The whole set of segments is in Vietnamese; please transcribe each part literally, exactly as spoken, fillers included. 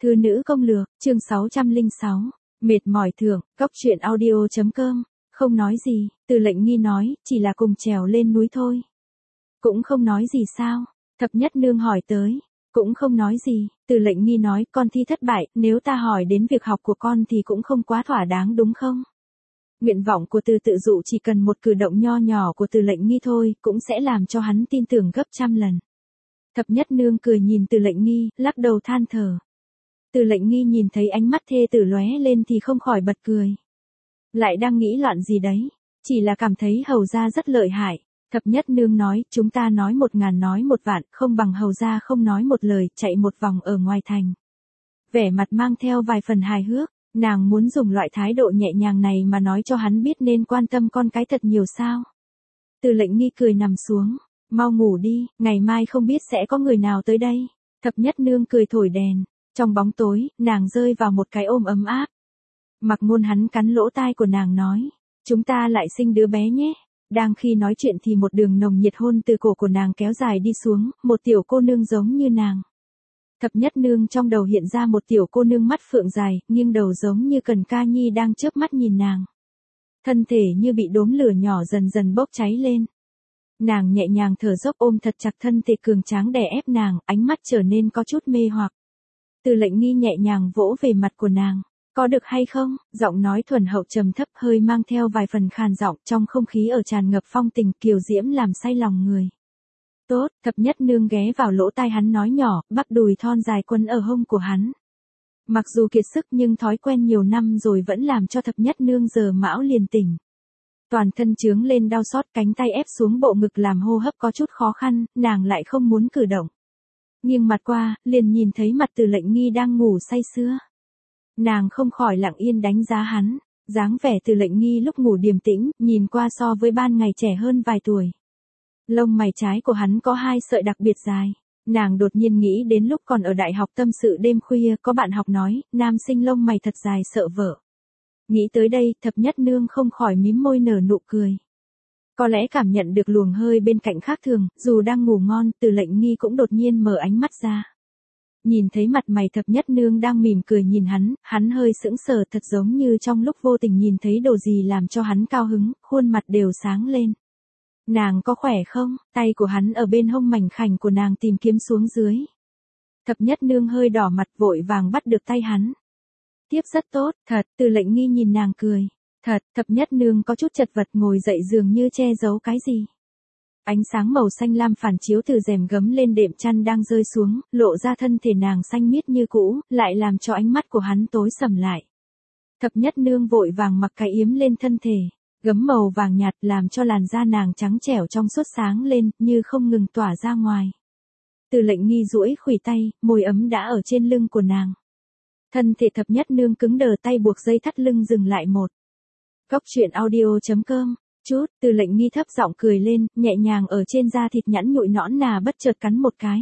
Thư nữ công lược, chương sáu trăm lẻ sáu. Mệt mỏi thưởng, góc truyện audio.com. Không nói gì, Từ Lệnh Nghi nói, chỉ là cùng trèo lên núi thôi. Cũng không nói gì sao? Thập Nhất Nương hỏi tới. Cũng không nói gì, Từ Lệnh Nghi nói, con thi thất bại, nếu ta hỏi đến việc học của con thì cũng không quá thỏa đáng đúng không? Nguyện vọng của Từ Tự Dụ chỉ cần một cử động nho nhỏ của Từ Lệnh Nghi thôi, cũng sẽ làm cho hắn tin tưởng gấp trăm lần. Thập Nhất Nương cười nhìn Từ Lệnh Nghi, lắc đầu than thở. Từ Lệnh Nghi nhìn thấy ánh mắt thê tử lóe lên thì không khỏi bật cười. Lại đang nghĩ loạn gì đấy, chỉ là cảm thấy hầu gia rất lợi hại. Thập Nhất Nương nói, chúng ta nói một ngàn nói một vạn, không bằng hầu gia không nói một lời, chạy một vòng ở ngoài thành. Vẻ mặt mang theo vài phần hài hước, nàng muốn dùng loại thái độ nhẹ nhàng này mà nói cho hắn biết nên quan tâm con cái thật nhiều sao. Từ Lệnh Nghi cười nằm xuống, mau ngủ đi, ngày mai không biết sẽ có người nào tới đây. Thập Nhất Nương cười thổi đèn. Trong bóng tối, nàng rơi vào một cái ôm ấm áp. Mặc Ngôn hắn cắn lỗ tai của nàng nói, chúng ta lại sinh đứa bé nhé. Đang khi nói chuyện thì một đường nồng nhiệt hôn từ cổ của nàng kéo dài đi xuống, một tiểu cô nương giống như nàng. Thập Nhất Nương trong đầu hiện ra một tiểu cô nương mắt phượng dài, nghiêng đầu giống như Cần Ca Nhi đang chớp mắt nhìn nàng. Thân thể như bị đốm lửa nhỏ dần dần bốc cháy lên. Nàng nhẹ nhàng thở dốc ôm thật chặt thân thể cường tráng đè ép nàng, ánh mắt trở nên có chút mê hoặc. Từ Lệnh Nghi nhẹ nhàng vỗ về mặt của nàng, có được hay không? Giọng nói thuần hậu trầm thấp hơi mang theo vài phần khàn giọng, trong không khí ở tràn ngập phong tình kiều diễm làm say lòng người. Tốt, Thập Nhất Nương ghé vào lỗ tai hắn nói nhỏ, bắp đùi thon dài quấn ở hông của hắn. Mặc dù kiệt sức nhưng thói quen nhiều năm rồi vẫn làm cho Thập Nhất Nương giờ mão liền tỉnh. Toàn thân trướng lên đau xót, cánh tay ép xuống bộ ngực làm hô hấp có chút khó khăn, nàng lại không muốn cử động. Nghiêng mặt qua, liền nhìn thấy mặt Từ Lệnh Nghi đang ngủ say sưa. Nàng không khỏi lặng yên đánh giá hắn, dáng vẻ Từ Lệnh Nghi lúc ngủ điềm tĩnh, nhìn qua so với ban ngày trẻ hơn vài tuổi. Lông mày trái của hắn có hai sợi đặc biệt dài. Nàng đột nhiên nghĩ đến lúc còn ở đại học tâm sự đêm khuya, có bạn học nói, nam sinh lông mày thật dài sợ vợ. Nghĩ tới đây, Thập Nhất Nương không khỏi mím môi nở nụ cười. Có lẽ cảm nhận được luồng hơi bên cạnh khác thường, dù đang ngủ ngon, Từ Lệnh Nghi cũng đột nhiên mở ánh mắt ra. Nhìn thấy mặt mày Thập Nhất Nương đang mỉm cười nhìn hắn, hắn hơi sững sờ thật giống như trong lúc vô tình nhìn thấy đồ gì làm cho hắn cao hứng, khuôn mặt đều sáng lên. Nàng có khỏe không? Tay của hắn ở bên hông mảnh khảnh của nàng tìm kiếm xuống dưới. Thập Nhất Nương hơi đỏ mặt vội vàng bắt được tay hắn. Tiếp rất tốt, thật, Từ Lệnh Nghi nhìn nàng cười. Thật, Thập Nhất Nương có chút chật vật ngồi dậy dường như che giấu cái gì. Ánh sáng màu xanh lam phản chiếu từ rèm gấm lên đệm chăn đang rơi xuống, lộ ra thân thể nàng xanh miết như cũ, lại làm cho ánh mắt của hắn tối sầm lại. Thập Nhất Nương vội vàng mặc cái yếm lên thân thể, gấm màu vàng nhạt làm cho làn da nàng trắng trẻo trong suốt sáng lên, như không ngừng tỏa ra ngoài. Từ Lệnh Nghi duỗi khuỷu tay, môi ấm đã ở trên lưng của nàng. Thân thể Thập Nhất Nương cứng đờ, tay buộc dây thắt lưng dừng lại một. Góc truyện audio.com. Chút, Từ Lệnh Nghi thấp giọng cười lên, nhẹ nhàng ở trên da thịt nhẵn nhụi nõn nà bất chợt cắn một cái.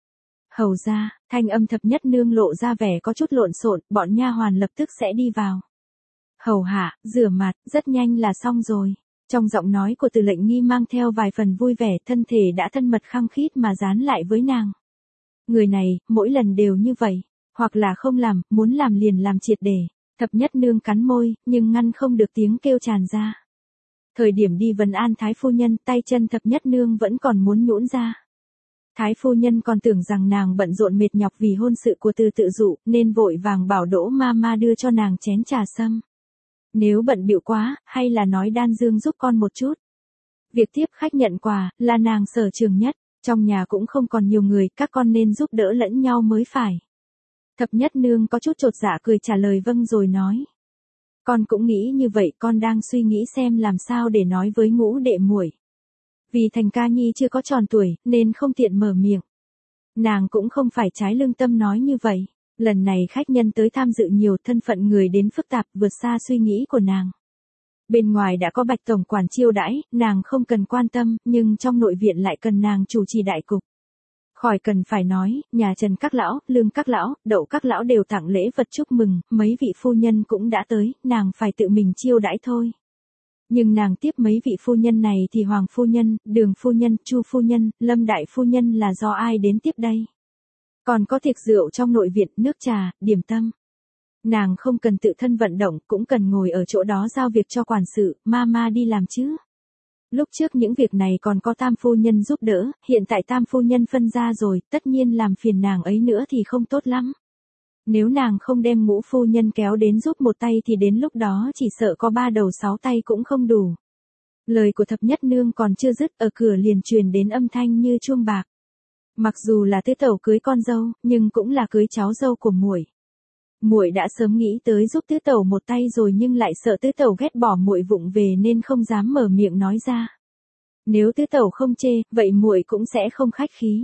Hầu ra, thanh âm Thập Nhất Nương lộ ra vẻ có chút lộn xộn, bọn nha hoàn lập tức sẽ đi vào. Hầu hạ, rửa mặt, rất nhanh là xong rồi. Trong giọng nói của Từ Lệnh Nghi mang theo vài phần vui vẻ, thân thể đã thân mật khăng khít mà dán lại với nàng. Người này, mỗi lần đều như vậy, hoặc là không làm, muốn làm liền làm triệt để. Thập Nhất Nương cắn môi, nhưng ngăn không được tiếng kêu tràn ra. Thời điểm đi vấn an Thái phu nhân, tay chân Thập Nhất Nương vẫn còn muốn nhũn ra. Thái phu nhân còn tưởng rằng nàng bận rộn mệt nhọc vì hôn sự của Từ Tự Dụ, nên vội vàng bảo Đỗ ma ma đưa cho nàng chén trà sâm. Nếu bận bịu quá, hay là nói Đan Dương giúp con một chút. Việc tiếp khách nhận quà, là nàng sở trường nhất, trong nhà cũng không còn nhiều người, các con nên giúp đỡ lẫn nhau mới phải. Thập Nhất Nương có chút chột dạ cười trả lời vâng rồi nói. Con cũng nghĩ như vậy, con đang suy nghĩ xem làm sao để nói với ngũ đệ muội. Vì Thành Ca Nhi chưa có tròn tuổi, nên không tiện mở miệng. Nàng cũng không phải trái lương tâm nói như vậy. Lần này khách nhân tới tham dự nhiều, thân phận người đến phức tạp vượt xa suy nghĩ của nàng. Bên ngoài đã có Bạch tổng quản chiêu đãi, nàng không cần quan tâm, nhưng trong nội viện lại cần nàng chủ trì đại cục. Khỏi cần phải nói, nhà Trần các lão, Lương các lão, Đậu các lão đều tặng lễ vật chúc mừng, mấy vị phu nhân cũng đã tới, nàng phải tự mình chiêu đãi thôi. Nhưng nàng tiếp mấy vị phu nhân này thì Hoàng phu nhân, Đường phu nhân, Chu phu nhân, Lâm đại phu nhân là do ai đến tiếp đây? Còn có tiệc rượu trong nội viện, nước trà, điểm tâm. Nàng không cần tự thân vận động, cũng cần ngồi ở chỗ đó giao việc cho quản sự, mama đi làm chứ. Lúc trước những việc này còn có tam phu nhân giúp đỡ, hiện tại tam phu nhân phân ra rồi, tất nhiên làm phiền nàng ấy nữa thì không tốt lắm. Nếu nàng không đem ngũ phu nhân kéo đến giúp một tay thì đến lúc đó chỉ sợ có ba đầu sáu tay cũng không đủ. Lời của thập nhất nương còn chưa dứt, ở cửa liền truyền đến âm thanh như chuông bạc. Mặc dù là tứ tẩu cưới con dâu, nhưng cũng là cưới cháu dâu của muội. Muội đã sớm nghĩ tới giúp tứ tẩu một tay rồi nhưng lại sợ tứ tẩu ghét bỏ muội vụng về nên không dám mở miệng nói ra. Nếu tứ tẩu không chê, vậy muội cũng sẽ không khách khí.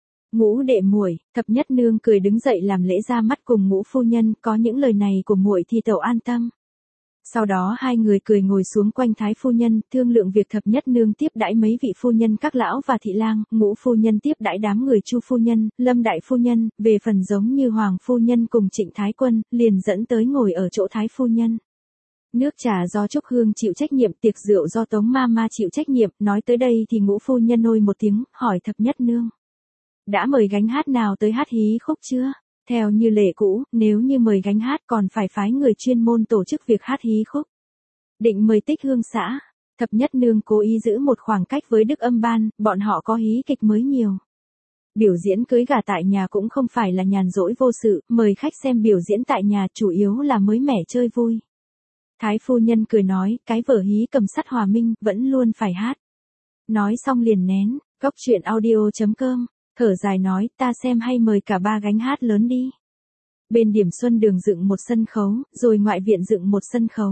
Ngũ đệ muội, thập nhất nương cười đứng dậy làm lễ ra mắt cùng ngũ phu nhân, có những lời này của muội thì tẩu an tâm. Sau đó hai người cười ngồi xuống quanh thái phu nhân, thương lượng việc thập nhất nương tiếp đãi mấy vị phu nhân các lão và thị lang, ngũ phu nhân tiếp đãi đám người chu phu nhân, lâm đại phu nhân, về phần giống như hoàng phu nhân cùng trịnh thái quân, liền dẫn tới ngồi ở chỗ thái phu nhân. Nước trà do Trúc Hương chịu trách nhiệm, tiệc rượu do Tống ma ma chịu trách nhiệm, nói tới đây thì ngũ phu nhân ôi một tiếng, hỏi thập nhất nương. Đã mời gánh hát nào tới hát hí khúc chưa? Theo như lệ cũ, nếu như mời gánh hát còn phải phái người chuyên môn tổ chức việc hát hí khúc. Định mời Tích Hương xã, thập nhất nương cố ý giữ một khoảng cách với Đức Âm Ban, bọn họ có hí kịch mới nhiều. Biểu diễn cưới gả tại nhà cũng không phải là nhàn rỗi vô sự, mời khách xem biểu diễn tại nhà chủ yếu là mới mẻ chơi vui. Thái phu nhân cười nói, cái vở hí cầm sắt hòa minh, vẫn luôn phải hát. Nói xong liền nén, góc truyện audio chấm com. Thở dài nói, ta xem hay mời cả ba gánh hát lớn đi. Bên Điểm Xuân Đường dựng một sân khấu, rồi ngoại viện dựng một sân khấu.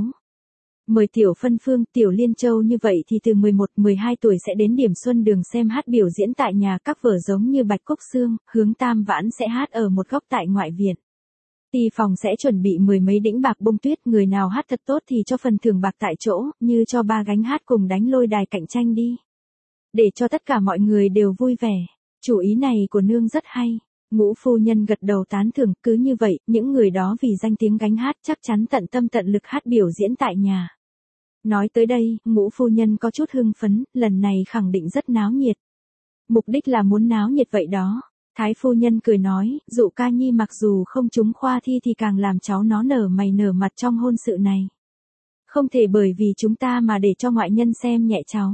Mời Tiểu Phân Phương, Tiểu Liên Châu như vậy thì từ mười một mười hai tuổi sẽ đến Điểm Xuân Đường xem hát biểu diễn tại nhà, các vở giống như Bạch Cúc Xương, Hướng Tam Vãn sẽ hát ở một góc tại ngoại viện. Ty phòng sẽ chuẩn bị mười mấy đĩnh bạc bông tuyết, người nào hát thật tốt thì cho phần thưởng bạc tại chỗ, như cho ba gánh hát cùng đánh lôi đài cạnh tranh đi. Để cho tất cả mọi người đều vui vẻ. Chủ ý này của nương rất hay. Ngũ phu nhân gật đầu tán thưởng, cứ như vậy, những người đó vì danh tiếng gánh hát chắc chắn tận tâm tận lực hát biểu diễn tại nhà. Nói tới đây, ngũ phu nhân có chút hưng phấn, lần này khẳng định rất náo nhiệt. Mục đích là muốn náo nhiệt vậy đó. Thái phu nhân cười nói, Dụ ca nhi mặc dù không trúng khoa thi thì càng làm cháu nó nở mày nở mặt trong hôn sự này. Không thể bởi vì chúng ta mà để cho ngoại nhân xem nhẹ cháu.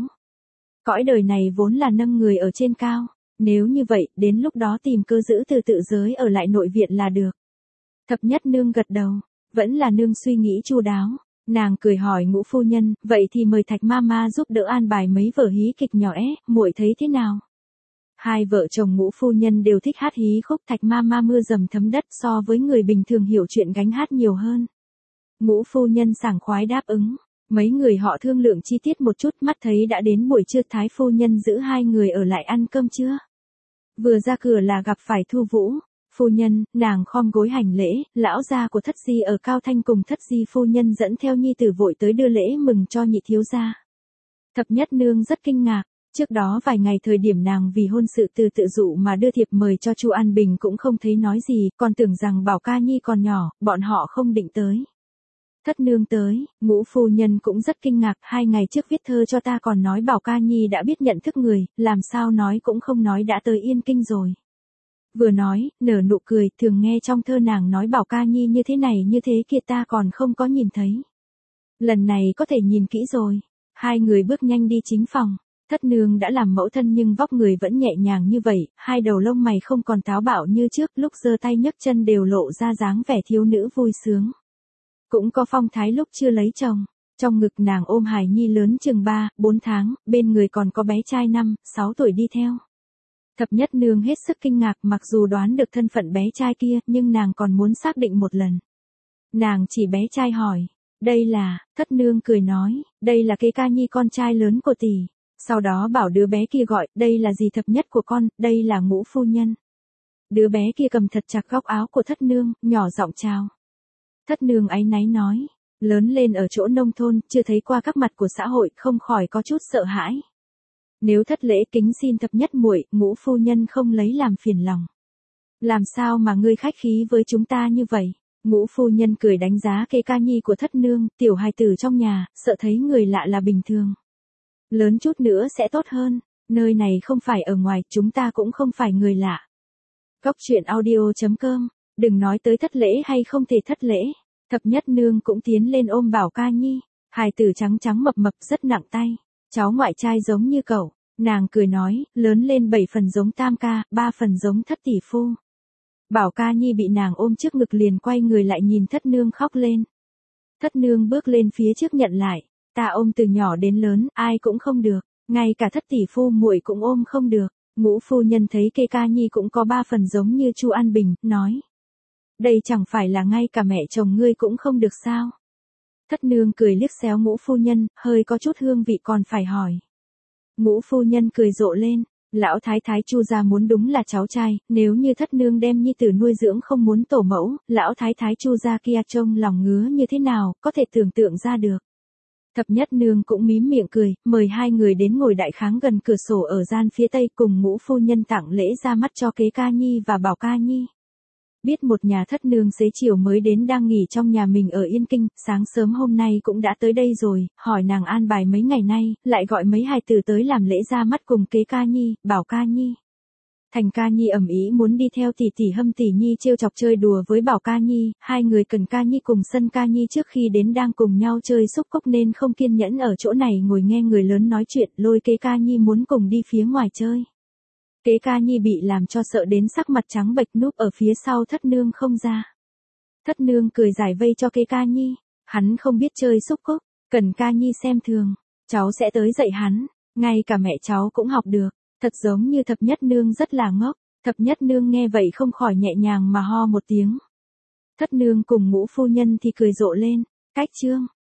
Cõi đời này vốn là nâng người ở trên cao. Nếu như vậy, đến lúc đó tìm cơ giữ từ tự giới ở lại nội viện là được. Thập nhất nương gật đầu, vẫn là nương suy nghĩ chu đáo. Nàng cười hỏi ngũ phu nhân, vậy thì mời Thạch Mama giúp đỡ an bài mấy vở hí kịch nhỏ é, muội thấy thế nào? Hai vợ chồng ngũ phu nhân đều thích hát hí khúc, Thạch Mama mưa dầm thấm đất so với người bình thường hiểu chuyện gánh hát nhiều hơn. Ngũ phu nhân sảng khoái đáp ứng. Mấy người họ thương lượng chi tiết một chút, mắt thấy đã đến buổi trưa, thái phu nhân giữ hai người ở lại ăn cơm trưa. Vừa ra cửa là gặp phải Thu Vũ. Phu nhân, nàng khom gối hành lễ, lão gia của Thất Di ở Cao Thanh cùng Thất Di phu nhân dẫn theo nhi tử vội tới đưa lễ mừng cho nhị thiếu gia. Thập nhất nương rất kinh ngạc, trước đó vài ngày thời điểm nàng vì hôn sự từ tự dụ mà đưa thiệp mời cho Chu An Bình cũng không thấy nói gì, còn tưởng rằng Bảo ca nhi còn nhỏ, bọn họ không định tới. Thất nương tới, ngũ phu nhân cũng rất kinh ngạc, hai ngày trước viết thơ cho ta còn nói Bảo ca nhi đã biết nhận thức người, làm sao nói cũng không nói đã tới Yên Kinh rồi. Vừa nói, nở nụ cười, thường nghe trong thơ nàng nói Bảo ca nhi như thế này như thế kia ta còn không có nhìn thấy. Lần này có thể nhìn kỹ rồi. Hai người bước nhanh đi chính phòng. Thất nương đã làm mẫu thân nhưng vóc người vẫn nhẹ nhàng như vậy, hai đầu lông mày không còn táo bạo như trước, lúc giơ tay nhấc chân đều lộ ra dáng vẻ thiếu nữ vui sướng. Cũng có phong thái lúc chưa lấy chồng. Trong ngực nàng ôm hài nhi lớn chừng ba, bốn tháng, bên người còn có bé trai năm, sáu tuổi đi theo. Thập nhất nương hết sức kinh ngạc, mặc dù đoán được thân phận bé trai kia, nhưng nàng còn muốn xác định một lần. Nàng chỉ bé trai hỏi, đây là, thất nương cười nói, đây là cái ca nhi con trai lớn của tỷ. Sau đó bảo đứa bé kia gọi, đây là gì thập nhất của con, đây là ngũ phu nhân. Đứa bé kia cầm thật chặt góc áo của thất nương, nhỏ giọng chào. Thất nương áy náy nói, lớn lên ở chỗ nông thôn, chưa thấy qua các mặt của xã hội, không khỏi có chút sợ hãi. Nếu thất lễ kính xin thập nhất muội, ngũ phu nhân không lấy làm phiền lòng. Làm sao mà ngươi khách khí với chúng ta như vậy? Ngũ phu nhân cười đánh giá kê ca nhi của thất nương, tiểu hài tử trong nhà, sợ thấy người lạ là bình thường. Lớn chút nữa sẽ tốt hơn, nơi này không phải ở ngoài, chúng ta cũng không phải người lạ. Cóc truyện audio chấm com, đừng nói tới thất lễ hay không thể thất lễ. Thập nhất nương cũng tiến lên ôm Bảo Ca Nhi, hài tử trắng trắng mập mập rất nặng tay, cháu ngoại trai giống như cậu, nàng cười nói, lớn lên bảy phần giống tam ca, ba phần giống thất tỷ phu. Bảo Ca Nhi bị nàng ôm trước ngực liền quay người lại nhìn thất nương khóc lên. Thất nương bước lên phía trước nhận lại, ta ôm từ nhỏ đến lớn, ai cũng không được, ngay cả thất tỷ phu muội cũng ôm không được. Ngũ phu nhân thấy Kê Ca Nhi cũng có ba phần giống như Chu An Bình, nói. Đây chẳng phải là ngay cả mẹ chồng ngươi cũng không được sao? Thất nương cười liếc xéo ngũ phu nhân, hơi có chút hương vị còn phải hỏi. Ngũ phu nhân cười rộ lên, lão thái thái Chu gia muốn đúng là cháu trai, nếu như thất nương đem nhi tử nuôi dưỡng không muốn tổ mẫu, lão thái thái Chu gia kia trông lòng ngứa như thế nào, có thể tưởng tượng ra được. Thập nhất nương cũng mím miệng cười, mời hai người đến ngồi đại kháng gần cửa sổ ở gian phía tây cùng ngũ phu nhân tặng lễ ra mắt cho Kế Ca Nhi và Bảo Ca Nhi. Biết một nhà thất nương xế chiều mới đến đang nghỉ trong nhà mình ở Yên Kinh, sáng sớm hôm nay cũng đã tới đây rồi, hỏi nàng an bài mấy ngày nay, lại gọi mấy hài tử tới làm lễ ra mắt cùng Kế Ca Nhi, Bảo Ca Nhi. Thành Ca Nhi ầm ĩ muốn đi theo tỷ tỷ Hâm tỷ Nhi trêu chọc chơi đùa với Bảo Ca Nhi, hai người Cần Ca Nhi cùng Sân Ca Nhi trước khi đến đang cùng nhau chơi xúc cốc nên không kiên nhẫn ở chỗ này ngồi nghe người lớn nói chuyện, lôi Kế Ca Nhi muốn cùng đi phía ngoài chơi. Kế Ca Nhi bị làm cho sợ đến sắc mặt trắng bệch núp ở phía sau thất nương không ra. Thất nương cười giải vây cho Kế Ca Nhi, hắn không biết chơi xúc cốc, Cần Ca Nhi xem thường, cháu sẽ tới dạy hắn, ngay cả mẹ cháu cũng học được. Thật giống như thập nhất nương rất là ngốc, thập nhất nương nghe vậy không khỏi nhẹ nhàng mà ho một tiếng. Thất nương cùng ngũ phu nhân thì cười rộ lên, cách chương.